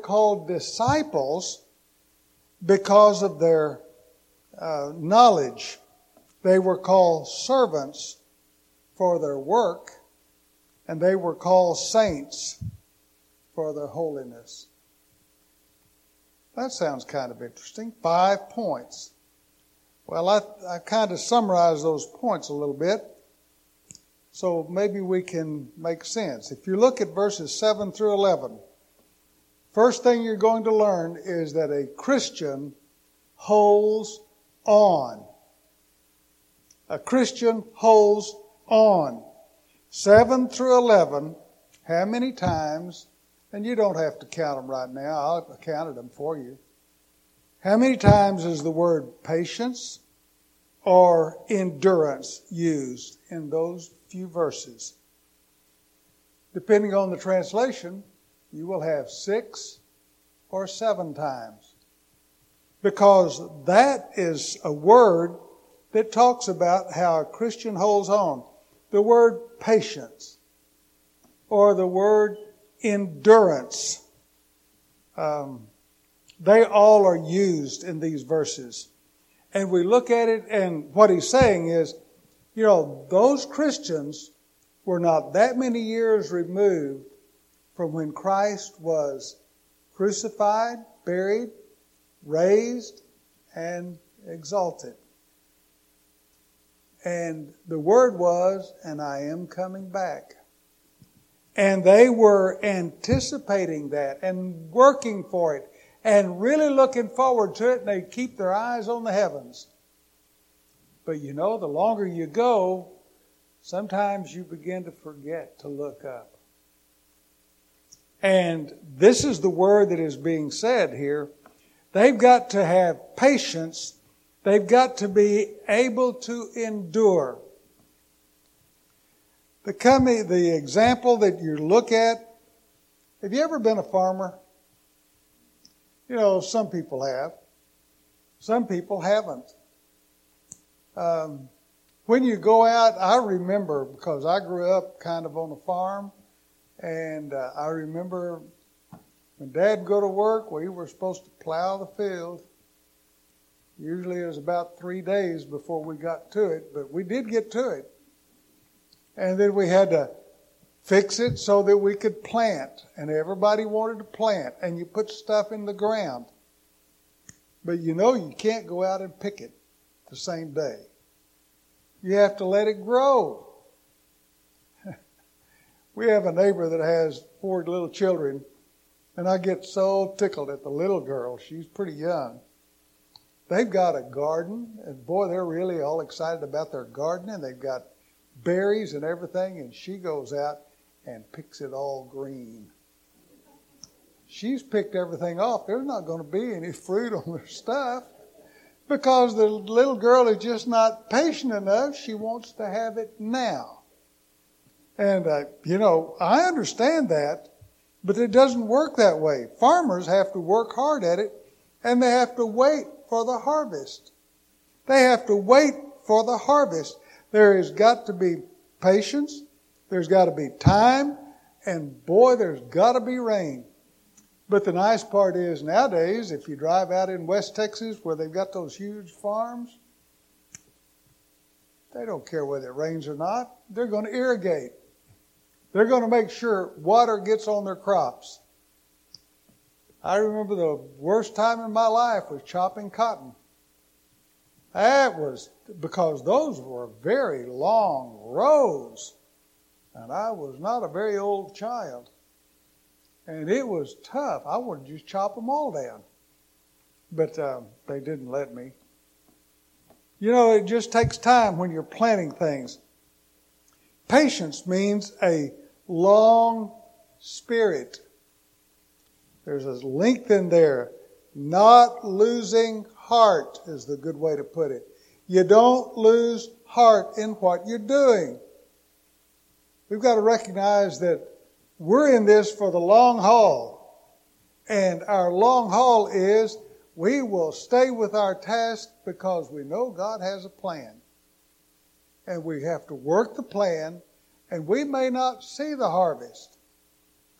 called disciples because of their knowledge. They were called servants for their work, and they were called saints for their holiness. That sounds kind of interesting. 5 points. Well, I kind of summarized those points a little bit, so maybe we can make sense. If you look at verses 7 through 11, first thing you're going to learn is that a Christian holds on. A Christian holds on. 7 through 11, how many times, and you don't have to count them right now, I counted them for you. How many times is the word patience or endurance used in those few verses? Depending on the translation, you will have 6 or 7 times. Because that is a word that talks about how a Christian holds on. The word patience or the word endurance, they all are used in these verses. And we look at it, and what he's saying is, those Christians were not that many years removed from when Christ was crucified, buried, raised, and exalted. And the word was, and I am coming back. And they were anticipating that and working for it and really looking forward to it, and they keep their eyes on the heavens. But the longer you go, sometimes you begin to forget to look up. And this is the word that is being said here. They've got to have patience. They've got to be able to endure. The example that you look at, have you ever been a farmer? Some people have. Some people haven't. When you go out, I remember, because I grew up kind of on a farm, and I remember when Dad would go to work, we were supposed to plow the field. Usually it was about 3 days before we got to it, but we did get to it. And then we had to fix it so that we could plant. And everybody wanted to plant. And you put stuff in the ground. But you can't go out and pick it the same day. You have to let it grow. We have a neighbor that has 4 little children. And I get so tickled at the little girl. She's pretty young. They've got a garden. And boy, they're really all excited about their garden. And they've got berries and everything, and she goes out and picks it all green. She's picked everything off. There's not going to be any fruit on their stuff because the little girl is just not patient enough. She wants to have it now. And, I understand that, but it doesn't work that way. Farmers have to work hard at it, and they have to wait for the harvest. They have to wait for the harvest. There has got to be patience. There's got to be time. And boy, there's got to be rain. But the nice part is nowadays, if you drive out in West Texas where they've got those huge farms, they don't care whether it rains or not. They're going to irrigate. They're going to make sure water gets on their crops. I remember the worst time in my life was chopping cotton. That was because those were very long rows. And I was not a very old child. And it was tough. I wanted to just chop them all down. But they didn't let me. It just takes time when you're planting things. Patience means a long spirit. There's a length in there. Not losing heart is the good way to put it. You don't lose heart in what you're doing. We've got to recognize that we're in this for the long haul. And our long haul is we will stay with our task because we know God has a plan. And we have to work the plan, and we may not see the harvest.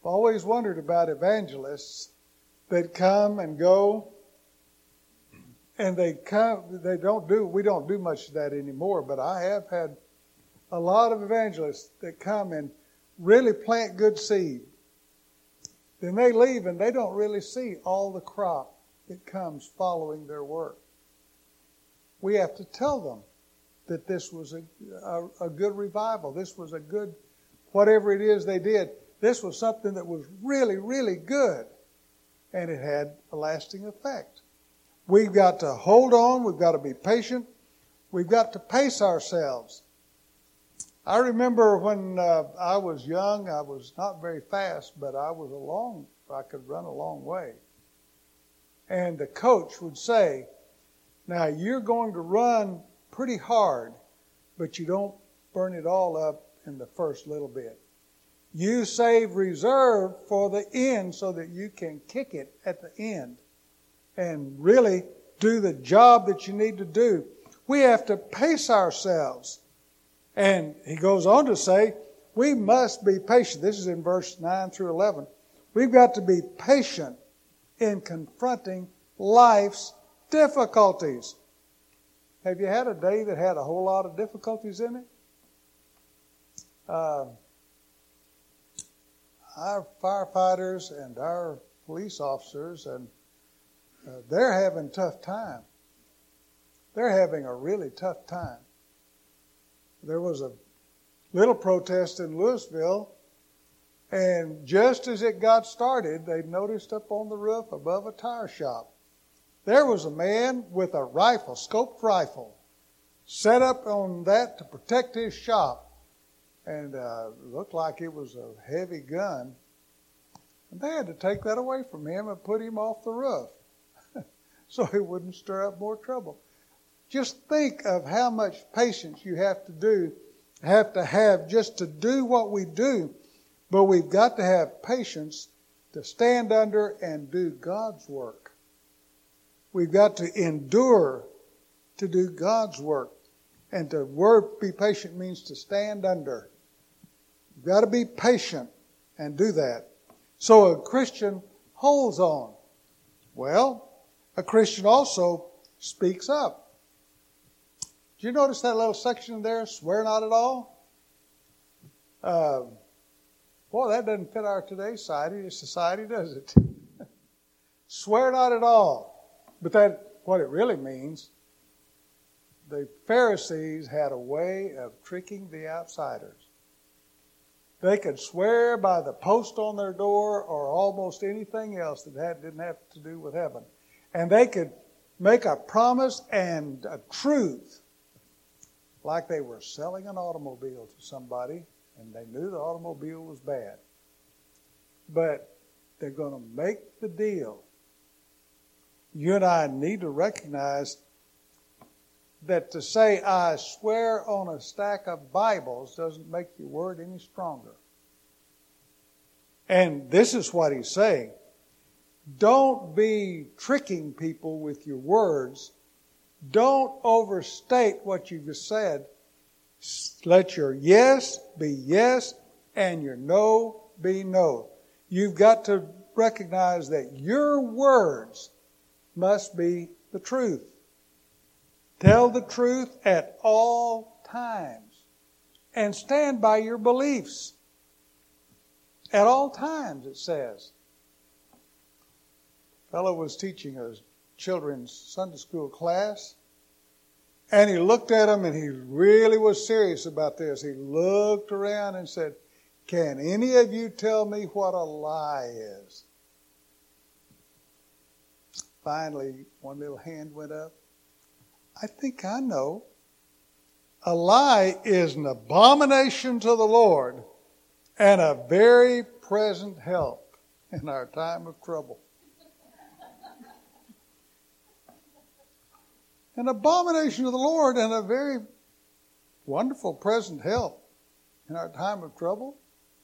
I've always wondered about evangelists that come and go, and we don't do much of that anymore, but I have had a lot of evangelists that come and really plant good seed. Then they leave and they don't really see all the crop that comes following their work. We have to tell them that this was a good revival. This was a good, whatever it is they did, this was something that was really, really good. And it had a lasting effect. We've got to hold on. We've got to be patient. We've got to pace ourselves. I remember when I was young, I was not very fast, but I could run a long way. And the coach would say, now you're going to run pretty hard, but you don't burn it all up in the first little bit. You save reserve for the end so that you can kick it at the end and really do the job that you need to do. We have to pace ourselves. And he goes on to say, we must be patient. This is in verse 9 through 11. We've got to be patient in confronting life's difficulties. Have you had a day that had a whole lot of difficulties in it? Our firefighters and our police officers, and they're having a tough time. They're having a really tough time. There was a little protest in Louisville, and just as it got started, they noticed up on the roof above a tire shop, there was a man with a rifle, scoped rifle, set up on that to protect his shop. And it looked like it was a heavy gun. And they had to take that away from him and put him off the roof so he wouldn't stir up more trouble. Just think of how much patience you have to have just to do what we do. But we've got to have patience to stand under and do God's work. We've got to endure to do God's work. And the word be patient means to stand under. You've got to be patient and do that. So a Christian holds on. Well, a Christian also speaks up. Did you notice that little section there, swear not at all? Boy, that doesn't fit our today's society, does it? Swear not at all. But what it really means, the Pharisees had a way of tricking the outsiders. They could swear by the post on their door or almost anything else that didn't have to do with heaven. And they could make a promise and a truth like they were selling an automobile to somebody and they knew the automobile was bad. But they're going to make the deal. You and I need to recognize that to say, I swear on a stack of Bibles doesn't make your word any stronger. And this is what he's saying. Don't be tricking people with your words. Don't overstate what you just said. Let your yes be yes and your no be no. You've got to recognize that your words must be the truth. Tell the truth at all times. And stand by your beliefs. At all times, it says. A fellow was teaching a children's Sunday school class. And he looked at them and he really was serious about this. He looked around and said, can any of you tell me what a lie is? Finally, one little hand went up. I think I know. A lie is an abomination to the Lord and a very present help in our time of trouble. An abomination to the Lord and a very wonderful present help in our time of trouble.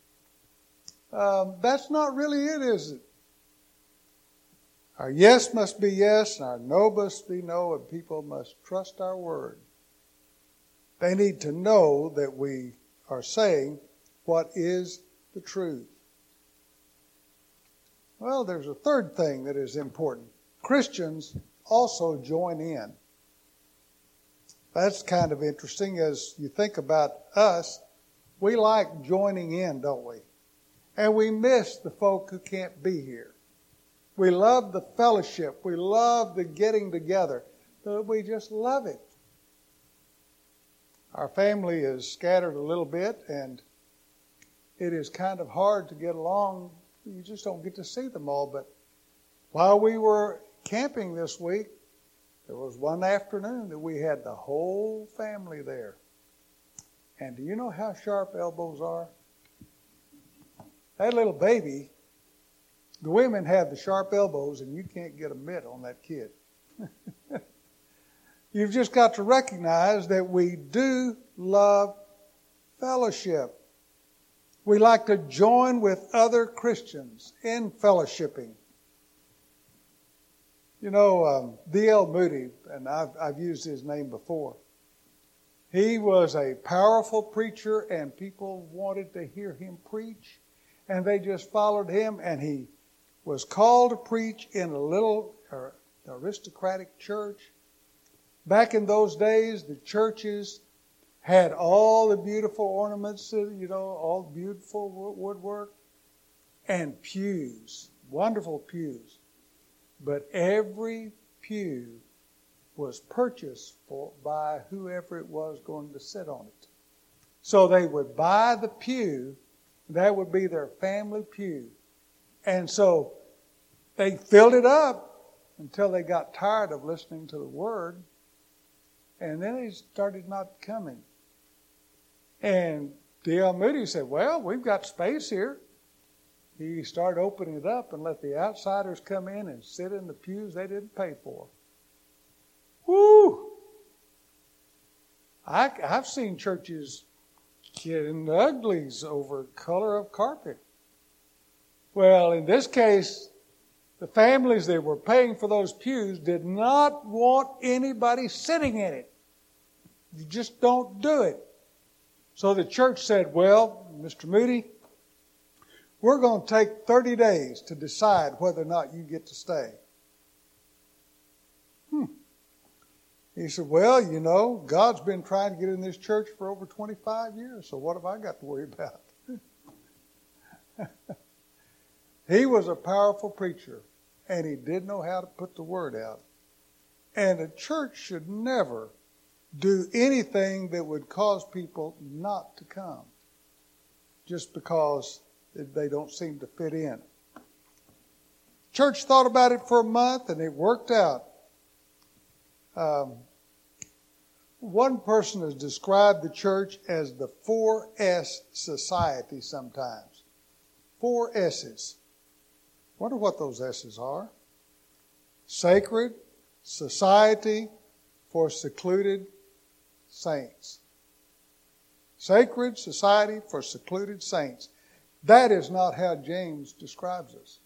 That's not really it, is it? Our yes must be yes, and our no must be no, and people must trust our word. They need to know that we are saying what is the truth. Well, there's a third thing that is important. Christians also join in. That's kind of interesting as you think about us. We like joining in, don't we? And we miss the folk who can't be here. We love the fellowship. We love the getting together. But we just love it. Our family is scattered a little bit, and it is kind of hard to get along. You just don't get to see them all. But while we were camping this week, there was one afternoon that we had the whole family there. And do you know how sharp elbows are? That little baby, the women have the sharp elbows, and you can't get a mitt on that kid. You've just got to recognize that we do love fellowship. We like to join with other Christians in fellowshipping. You know, D.L. Moody, and I've used his name before. He was a powerful preacher, and people wanted to hear him preach, and they just followed him, and he was called to preach in a little aristocratic church. Back in those days, the churches had all the beautiful ornaments, all the beautiful woodwork, and pews, wonderful pews. But every pew was purchased by whoever it was going to sit on it. So they would buy the pew, that would be their family pew. And so they filled it up until they got tired of listening to the word. And then they started not coming. And D.L. Moody said, well, we've got space here. He started opening it up and let the outsiders come in and sit in the pews they didn't pay for. Woo! I've seen churches get in the uglies over color of carpet. Well, in this case, the families that were paying for those pews did not want anybody sitting in it. You just don't do it. So the church said, well, Mr. Moody, we're going to take 30 days to decide whether or not you get to stay. He said, well, you know, God's been trying to get in this church for over 25 years, so what have I got to worry about? He was a powerful preacher, and he did know how to put the word out. And a church should never do anything that would cause people not to come just because they don't seem to fit in. Church thought about it for a month, and it worked out. One person has described the church as the 4S society sometimes. 4 S's. Wonder what those S's are. Sacred, society for secluded saints. Sacred society for secluded saints. That is not how James describes us.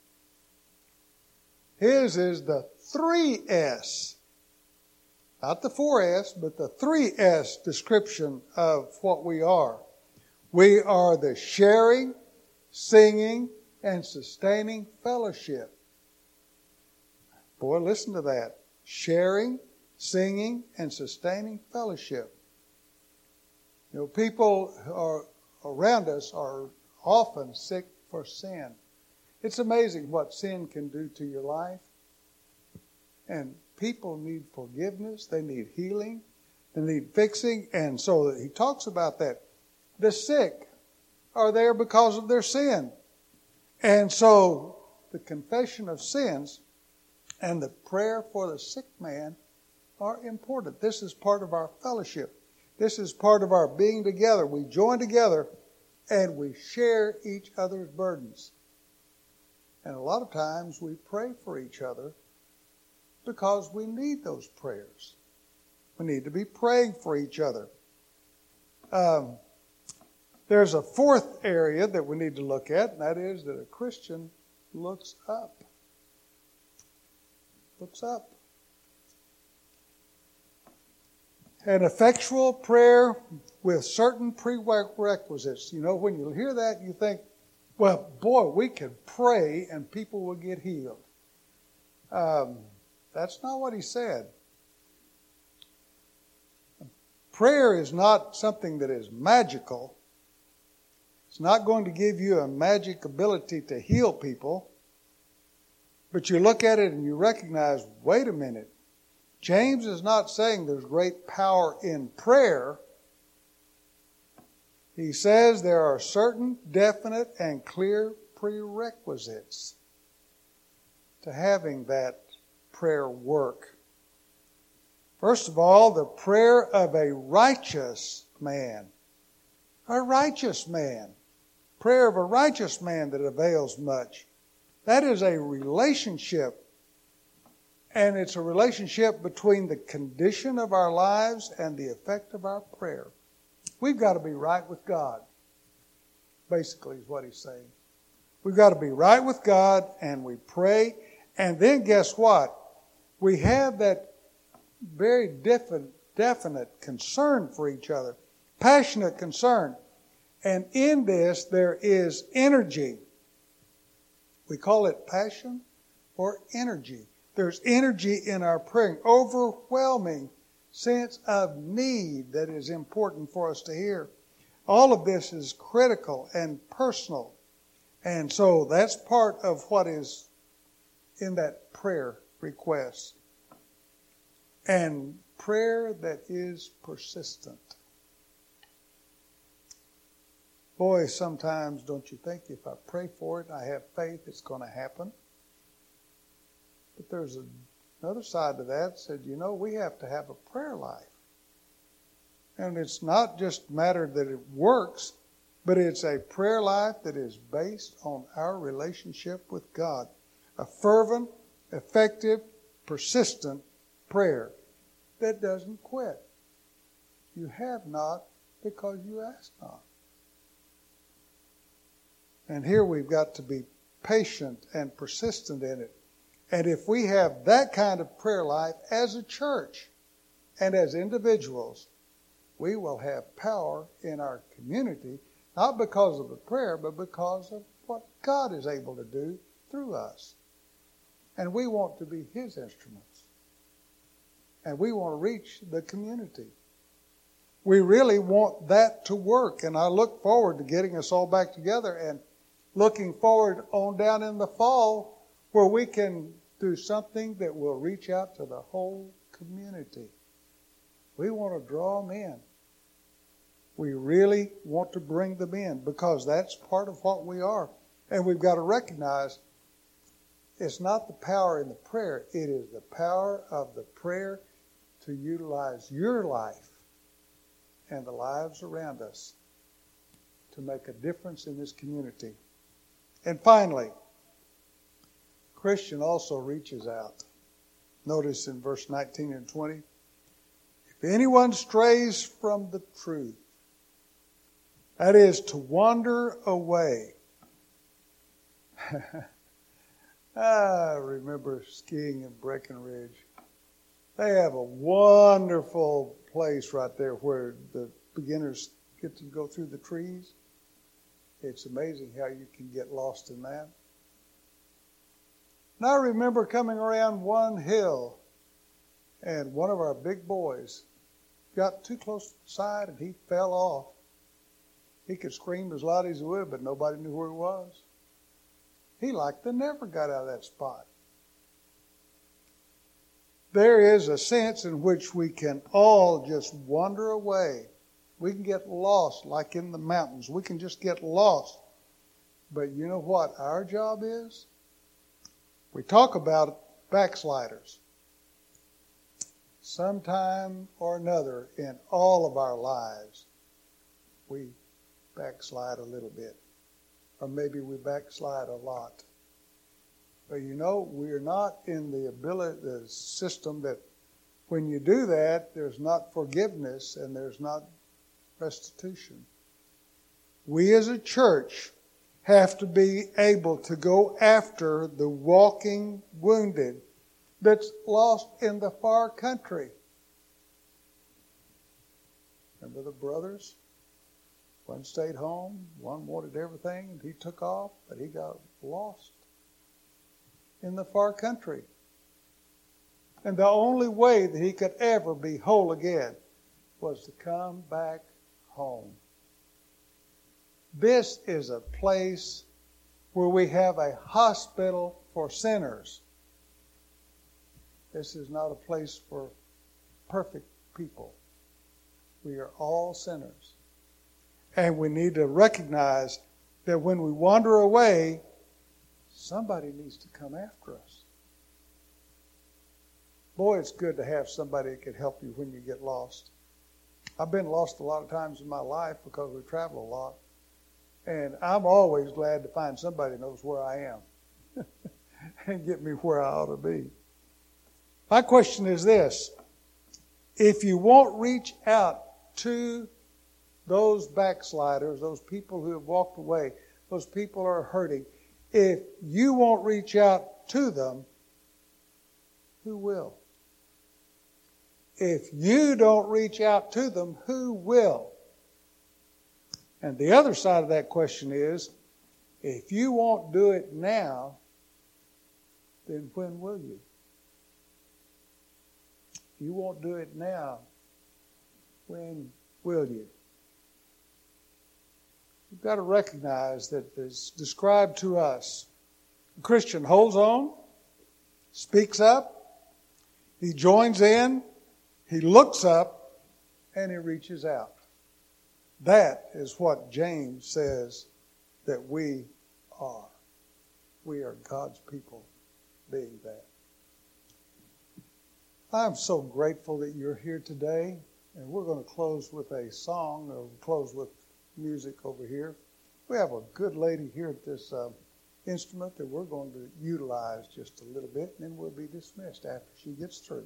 His is the 3S. Not the 4S, but the 3S description of what we are. We are the sharing, singing, and sustaining fellowship. Boy, listen to that. Sharing, singing, and sustaining fellowship. You know, people around us are often sick for sin. It's amazing what sin can do to your life. And people need forgiveness. They need healing. They need fixing. And so he talks about that. The sick are there because of their sin. And so the confession of sins and the prayer for the sick man are important. This is part of our fellowship. This is part of our being together. We join together and we share each other's burdens. And a lot of times we pray for each other because we need those prayers. We need to be praying for each other. There's a fourth area that we need to look at, and that is that a Christian looks up. Looks up. An effectual prayer with certain prerequisites. You know, when you hear that, you think, Well, boy, we could pray and people will get healed. That's not what he said. Prayer is not something that is magical. It's not going to give you a magic ability to heal people. But you look at it and you recognize, wait a minute. James is not saying there's great power in prayer. He says there are certain definite and clear prerequisites to having that prayer work. First of all, the prayer of a righteous man. A righteous man. Prayer of a righteous man that avails much. That is a relationship. And it's a relationship between the condition of our lives and the effect of our prayer. We've got to be right with God, basically is what he's saying. We've got to be right with God, and we pray. And then guess what? We have that very definite concern for each other, passionate concern. And in this, there is energy. We call it passion or energy. There's energy in our praying, overwhelming sense of need that is important for us to hear. All of this is critical and personal. And so that's part of what is in that prayer request. And prayer that is persistent. Boy, sometimes don't you think if I pray for it, I have faith it's going to happen? But there's another side to that. Said, we have to have a prayer life. And it's not just a matter that it works, but it's a prayer life that is based on our relationship with God. A fervent, effective, persistent prayer that doesn't quit. You have not because you ask not. And here we've got to be patient and persistent in it. And if we have that kind of prayer life as a church and as individuals, we will have power in our community, not because of the prayer, but because of what God is able to do through us. And we want to be His instruments. And we want to reach the community. We really want that to work. And I look forward to getting us all back together and looking forward on down in the fall where we can do something that will reach out to the whole community. We want to draw them in. We really want to bring them in because that's part of what we are. And we've got to recognize it's not the power in the prayer. It is the power of the prayer to utilize your life and the lives around us to make a difference in this community. And finally, Christian also reaches out. Notice in verse 19 and 20, if anyone strays from the truth, that is to wander away. I remember skiing in Breckenridge. They have a wonderful place right there where the beginners get to go through the trees. It's amazing how you can get lost in that. And I remember coming around one hill, and one of our big boys got too close to the side, and he fell off. He could scream as loud as he would, but nobody knew where he was. He like to never got out of that spot. There is a sense in which we can all just wander away. We can get lost like in the mountains. We can just get lost. But you know what our job is? We talk about backsliders. Sometime or another in all of our lives, we backslide a little bit. Or maybe we backslide a lot. But we're not in the system that when you do that, there's not forgiveness and there's not restitution. We as a church have to be able to go after the walking wounded that's lost in the far country. Remember the brothers One stayed home, one wanted everything, and he took off, but he got lost in the far country. And the only way that he could ever be whole again was to come back home. This is a place where we have a hospital for sinners. This is not a place for perfect people. We are all sinners. And we need to recognize that when we wander away, somebody needs to come after us. Boy, it's good to have somebody that can help you when you get lost. I've been lost a lot of times in my life because we travel a lot. And I'm always glad to find somebody who knows where I am and get me where I ought to be. My question is this. If you won't reach out to those backsliders, those people who have walked away, those people who are hurting, if you won't reach out to them, who will? If you don't reach out to them, who will? And the other side of that question is, if you won't do it now, then when will you? If you won't do it now, when will you? We've got to recognize that it's described to us. The Christian holds on, speaks up, he joins in, he looks up, and he reaches out. That is what James says that we are. We are God's people being that. I'm so grateful that you're here today, and we're going to close with a song, or close with music over here. We have a good lady here at this instrument that we're going to utilize just a little bit, and then we'll be dismissed after she gets through.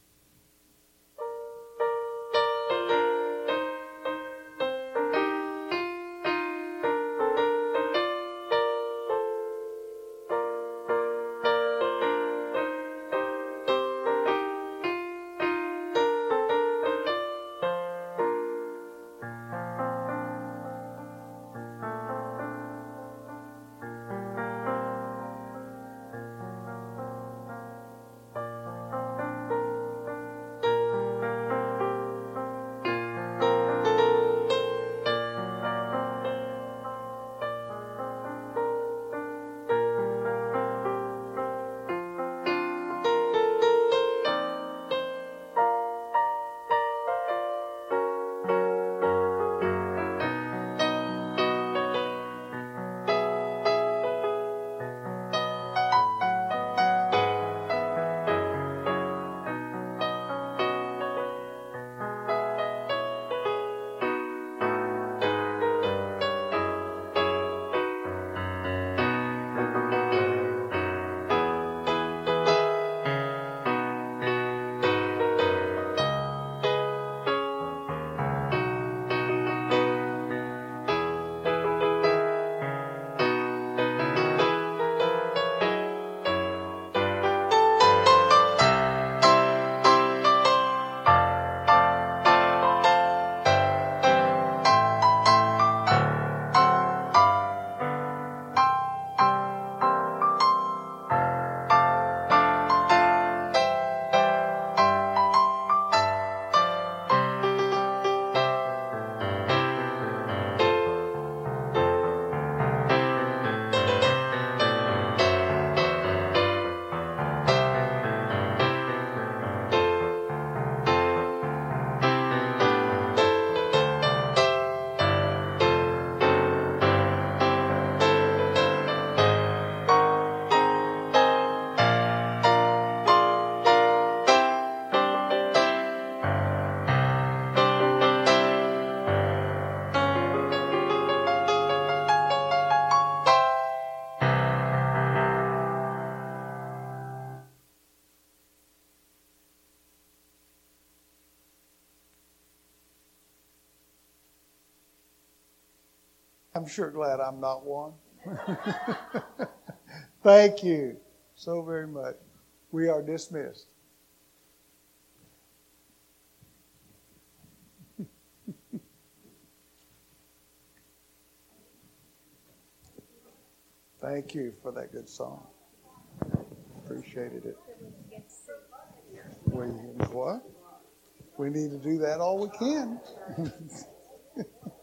I'm sure glad I'm not one. Thank you so very much. We are dismissed. Thank you for that good song. Appreciated it. We need to do that all we can.